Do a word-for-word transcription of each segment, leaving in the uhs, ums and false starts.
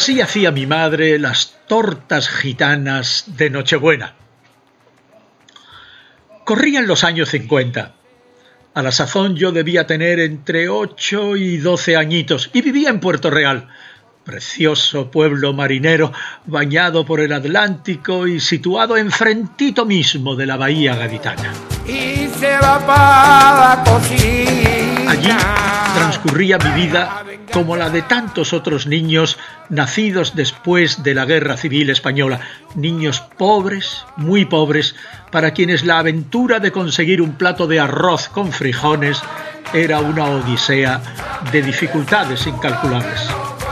Así hacía mi madre las tortas gitanas de Nochebuena. Corrían los años cincuenta. A la sazón yo debía tener entre ocho y doce añitos y vivía en Puerto Real, precioso pueblo marinero bañado por el Atlántico y situado enfrentito mismo de la bahía gaditana. Y se va para la cocina. Allí transcurría mi vida como la de tantos otros niños nacidos después de la Guerra Civil Española. Niños pobres, muy pobres, para quienes la aventura de conseguir un plato de arroz con frijoles era una odisea de dificultades incalculables.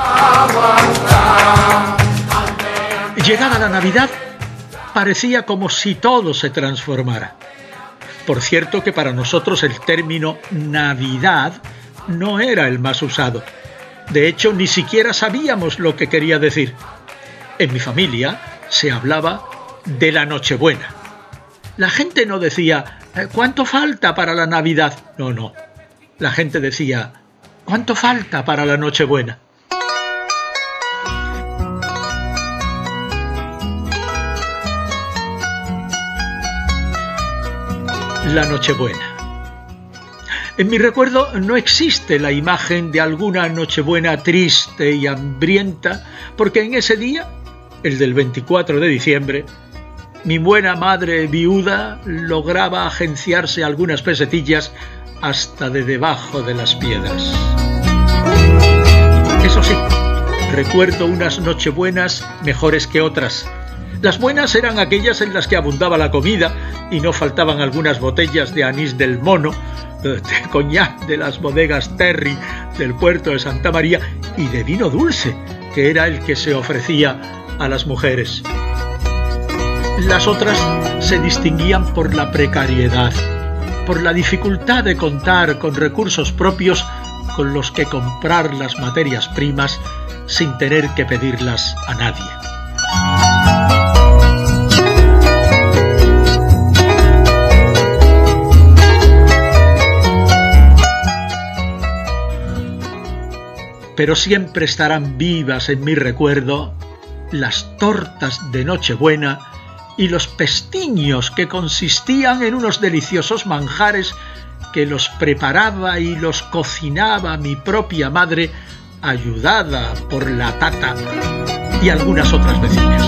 Llegada la Navidad, parecía como si todo se transformara. Por cierto que para nosotros el término Navidad no era el más usado. De hecho, ni siquiera sabíamos lo que quería decir. En mi familia se hablaba de la Nochebuena. La gente no decía, ¿cuánto falta para la Navidad? No, no. La gente decía, ¿cuánto falta para la Nochebuena? La Nochebuena. En mi recuerdo no existe la imagen de alguna Nochebuena triste y hambrienta, porque en ese día, el del veinticuatro de diciembre, mi buena madre viuda lograba agenciarse algunas pesetillas hasta de debajo de las piedras. Eso sí, recuerdo unas Nochebuenas mejores que otras. Las buenas eran aquellas en las que abundaba la comida y no faltaban algunas botellas de anís del mono, de coñac de las bodegas Terry del puerto de Santa María y de vino dulce, que era el que se ofrecía a las mujeres. Las otras se distinguían por la precariedad, por la dificultad de contar con recursos propios con los que comprar las materias primas sin tener que pedirlas a nadie. Pero siempre estarán vivas en mi recuerdo las tortas de Nochebuena y los pestiños que consistían en unos deliciosos manjares que los preparaba y los cocinaba mi propia madre, ayudada por la tata y algunas otras vecinas.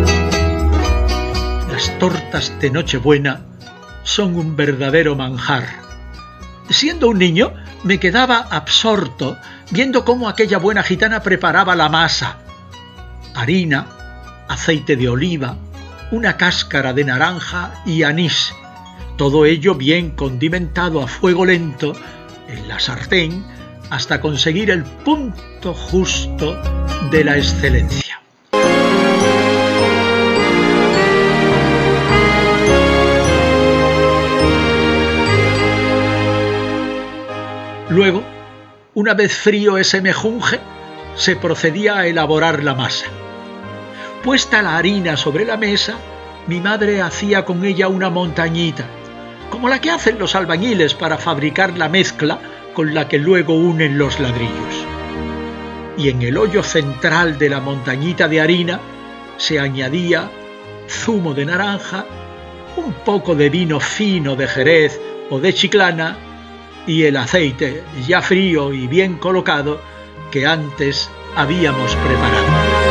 Las tortas de Nochebuena son un verdadero manjar. Siendo un niño, me quedaba absorto viendo cómo aquella buena gitana preparaba la masa. Harina, aceite de oliva, una cáscara de naranja y anís. Todo ello bien condimentado a fuego lento en la sartén hasta conseguir el punto justo de la excelencia. Luego, una vez frío ese mejunje, se procedía a elaborar la masa. Puesta la harina sobre la mesa, mi madre hacía con ella una montañita, como la que hacen los albañiles para fabricar la mezcla con la que luego unen los ladrillos. Y en el hoyo central de la montañita de harina se añadía zumo de naranja, un poco de vino fino de Jerez o de Chiclana, y el aceite ya frío y bien colocado que antes habíamos preparado.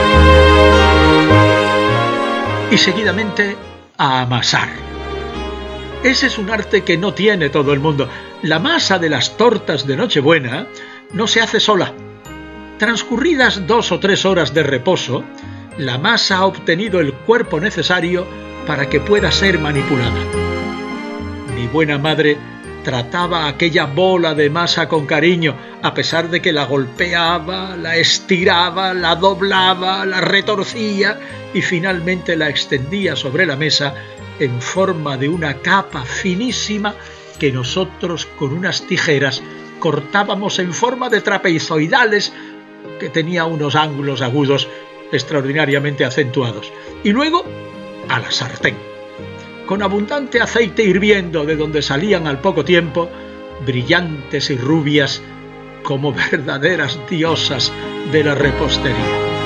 Y seguidamente a amasar. Ese es un arte que no tiene todo el mundo. La masa de las tortas de Nochebuena no se hace sola. Transcurridas dos o tres horas de reposo, la masa ha obtenido el cuerpo necesario para que pueda ser manipulada. Mi buena madre trataba aquella bola de masa con cariño, a pesar de que la golpeaba, la estiraba, la doblaba, la retorcía y finalmente la extendía sobre la mesa en forma de una capa finísima que nosotros con unas tijeras cortábamos en forma de trapezoidales que tenía unos ángulos agudos extraordinariamente acentuados. Y luego a la sartén, con abundante aceite hirviendo de donde salían al poco tiempo, brillantes y rubias como verdaderas diosas de la repostería.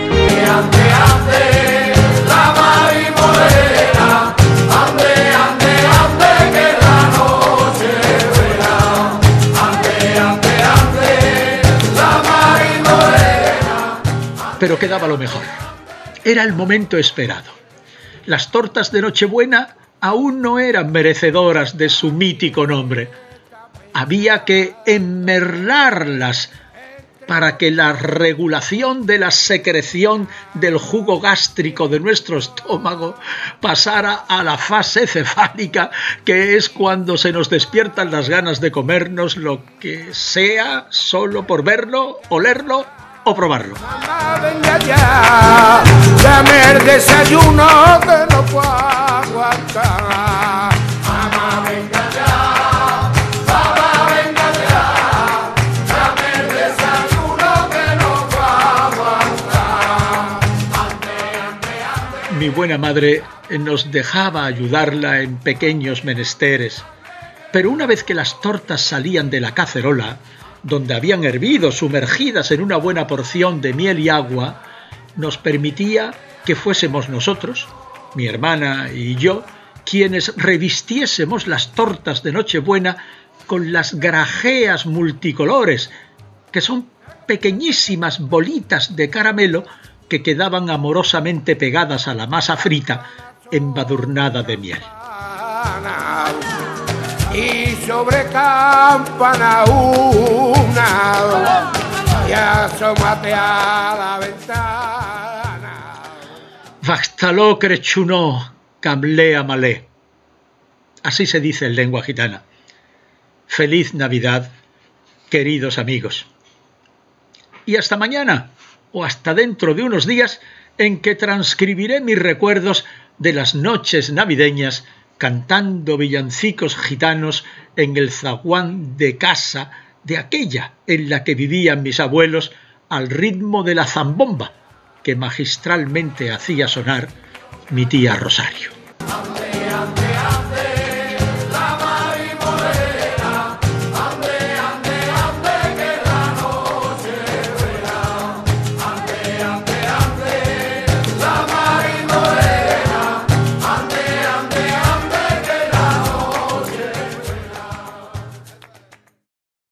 ande, ande, la Mari Morena, ande, ande, ande, que la noche buena, ande, ande, ande, la Mari Morena. Pero quedaba lo mejor. Era el momento esperado. Las tortas de Nochebuena aún no eran merecedoras de su mítico nombre. Había que enmerlarlas para que la regulación de la secreción del jugo gástrico de nuestro estómago pasara a la fase cefálica, que es cuando se nos despiertan las ganas de comernos lo que sea solo por verlo, olerlo o probarlo. Mamá, venga ya, dame el desayuno que no puedo aguantar. Mamá, venga ya, mamá, venga ya, dame el desayuno que no puedo aguantar. Ande, ande, ande. Mi buena madre nos dejaba ayudarla en pequeños menesteres, pero una vez que las tortas salían de la cacerola, donde habían hervido sumergidas en una buena porción de miel y agua, nos permitía que fuésemos nosotros, mi hermana y yo, quienes revistiésemos las tortas de Nochebuena con las grajeas multicolores, que son pequeñísimas bolitas de caramelo que quedaban amorosamente pegadas a la masa frita embadurnada de miel. Y sobre campana una, y asómate a la ventana. Vachtaló crechunó, camlea malé. Así se dice en lengua gitana. Feliz Navidad, queridos amigos. Y hasta mañana, o hasta dentro de unos días, en que transcribiré mis recuerdos de las noches navideñas cantando villancicos gitanos en el zaguán de casa de aquella en la que vivían mis abuelos al ritmo de la zambomba que magistralmente hacía sonar mi tía Rosario.